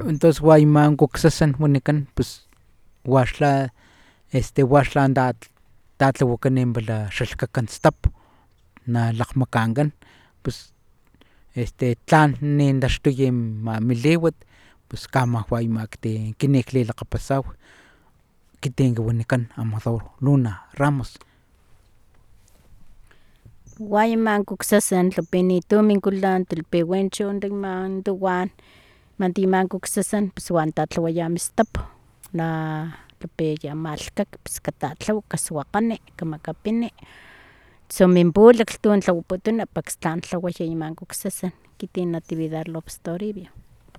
Entonces guayman kuksasan wanikan pues waxla waxla tatlawakan bala xalhkakan stap na lakgmakankan pues tlan nintaxtuy mi liwat pues kamajuaymak kin klilakgapasaw kiti wanikan Amador Luna Ramos. Guayman kuksasan tlapinitu minkulan talpewancho man tuwan mantiman kuksasan pues wan tatlawaya mistap na tlapeya malhkak pues katatlawa kaswakgani kamakapini tsuminpulaklh tun tlawaputuna paktlan tlawaya man kuksasan kiti Natividad Lopez Toribio.